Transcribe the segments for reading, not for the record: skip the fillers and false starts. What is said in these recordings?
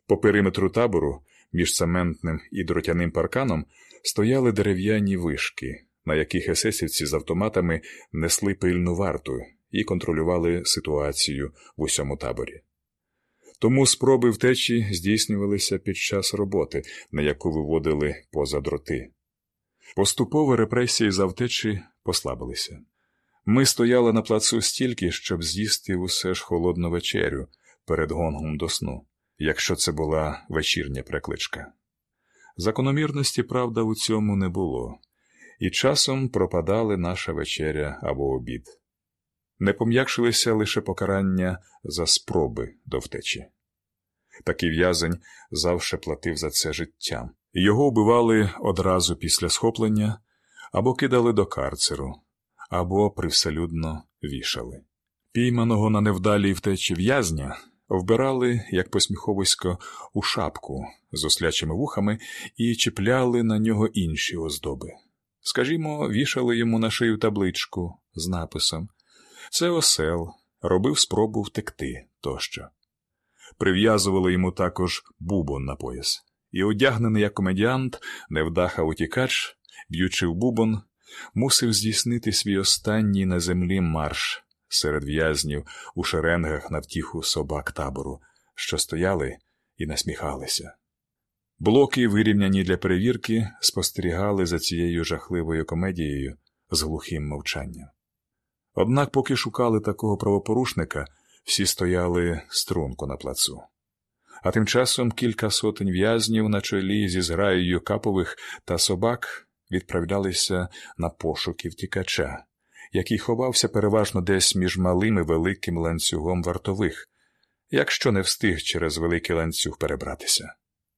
По периметру табору, між цементним і дротяним парканом, стояли дерев'яні вишки, на яких есесівці з автоматами несли пильну варту і контролювали ситуацію в усьому таборі. Тому спроби втечі здійснювалися під час роботи, на яку виводили поза дроти. Поступово репресії за втечі послабилися. Ми стояли на плацу стільки, щоб з'їсти усе ж холодну вечерю перед гонгом до сну, якщо це була вечірня перекличка. Закономірності, правда, у цьому не було, і часом пропадали наша вечеря або обід. Не пом'якшилися лише покарання за спроби до втечі. Такий в'язень завше платив за це життям. Його вбивали одразу після схоплення, або кидали до карцеру, або привселюдно вішали. Пійманого на невдалій втечі в'язня вбирали, як посміховисько, у шапку з ослячими вухами і чіпляли на нього інші оздоби. Скажімо, вішали йому на шию табличку з написом «Це осел, робив спробу втекти» тощо. Прив'язували йому також бубон на пояс. І одягнений як комедіант, невдаха-утікач, б'ючи в бубон, мусив здійснити свій останній на землі марш серед в'язнів у шеренгах на втіху собак табору, що стояли і насміхалися. Блоки, вирівняні для перевірки, спостерігали за цією жахливою комедією з глухим мовчанням. Однак, поки шукали такого правопорушника, всі стояли струнко на плацу. А тим часом кілька сотень в'язнів на чолі зі зграєю капових та собак відправлялися на пошуки втікача, який ховався переважно десь між малим і великим ланцюгом вартових, якщо не встиг через великий ланцюг перебратися.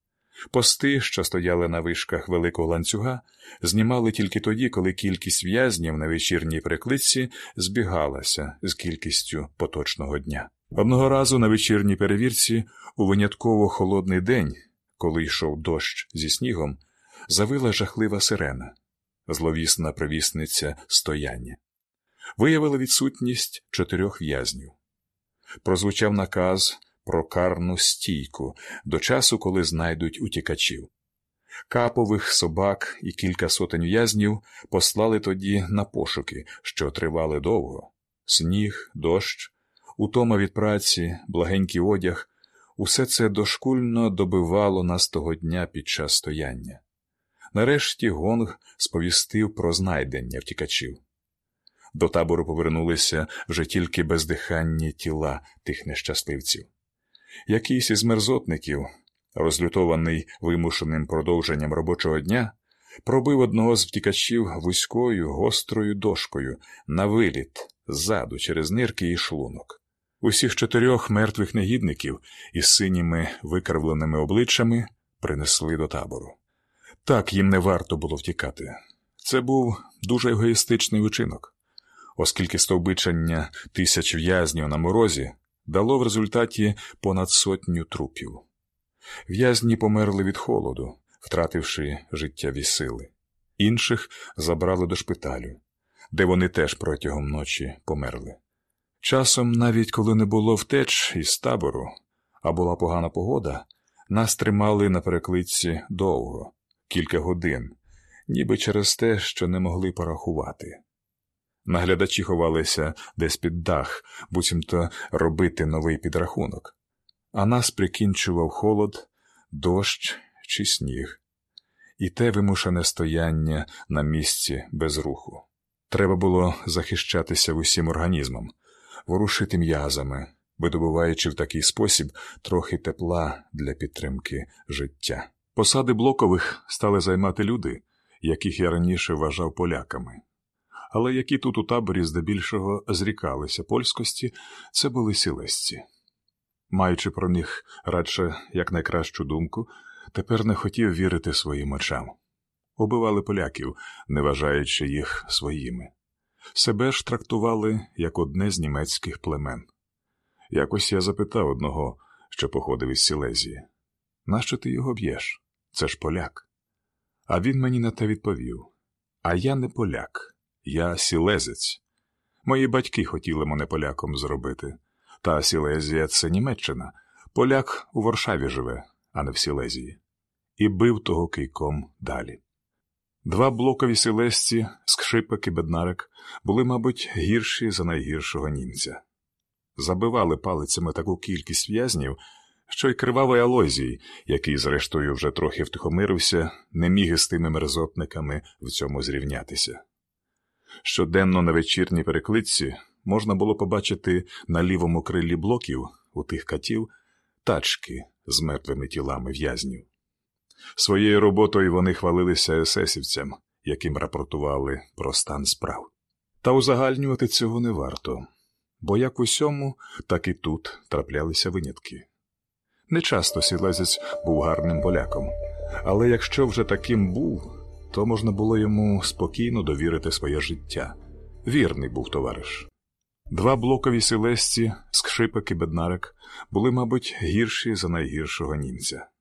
Пости, що стояли на вишках великого ланцюга, знімали тільки тоді, коли кількість в'язнів на вечірній перекличці збігалася з кількістю поточного дня. Одного разу на вечірній перевірці, у винятково холодний день, коли йшов дощ зі снігом, завила жахлива сирена, зловісна провісниця стояння. Виявили відсутність 4 в'язнів. Прозвучав наказ про карну стійку до часу, коли знайдуть утікачів. Капових, собак і кілька сотень в'язнів послали тоді на пошуки, що тривали довго. Сніг, дощ, утома від праці, благенький одяг – усе це дошкульно добивало нас того дня під час стояння. Нарешті гонг сповістив про знайдення втікачів. До табору повернулися вже тільки бездиханні тіла тих нещасливців. Якийсь із мерзотників, розлютований вимушеним продовженням робочого дня, пробив одного з втікачів вузькою, гострою дошкою на виліт, ззаду, через нирки і шлунок. Усіх 4 мертвих негідників із синіми викривленими обличчями принесли до табору. Так їм не варто було втікати. Це був дуже егоїстичний учинок, оскільки стовбичення 1000 в'язнів на морозі дало в результаті понад 100 трупів. В'язні померли від холоду, втративши життєві сили. Інших забрали до шпиталю, де вони теж протягом ночі померли. Часом, навіть коли не було втеч із табору, а була погана погода, нас тримали на перекличці довго, кілька годин, ніби через те, що не могли порахувати. Наглядачі ховалися десь під дах, буцімто робити новий підрахунок. А нас прикінчував холод, дощ чи сніг. І те вимушене стояння на місці без руху. Треба було захищатися усім організмом, ворушити м'язами, видобуваючи в такий спосіб трохи тепла для підтримки життя. Посади блокових стали займати люди, яких я раніше вважав поляками. Але які тут у таборі здебільшого зрікалися польськості, це були сілезці. Маючи про них радше як найкращу думку, тепер не хотів вірити своїм очам. Убивали поляків, не вважаючи їх своїми. Себе ж трактували як одне з німецьких племен. Якось я запитав одного, що походив із Сілезії: «Нащо ти його б'єш? Це ж поляк». А він мені на те відповів: «А я не поляк, я сілезець. Мої батьки хотіли мене поляком зробити. Та Сілезія – це Німеччина. Поляк у Варшаві живе, а не в Сілезії, і бив того кийком далі. Два блокові сілезці, Скшипик і Беднарик, були, мабуть, гірші за найгіршого німця. Забивали палицями таку кількість в'язнів, що й кривавий Алойзій, який, зрештою, вже трохи втихомирився, не міг із тими мерзотниками в цьому зрівнятися. Щоденно на вечірній перекличці можна було побачити на лівому крилі блоків у тих катів тачки з мертвими тілами в'язнів. Своєю роботою вони хвалилися есесівцям, яким рапортували про стан справ. Та узагальнювати цього не варто, бо як в усьому, так і тут траплялися винятки. Нечасто Сілезець був гарним поляком, але якщо вже таким був, то можна було йому спокійно довірити своє життя. Вірний був товариш. Два блокові сілезці, Скшипик і Беднарик, були, мабуть, гірші за найгіршого німця.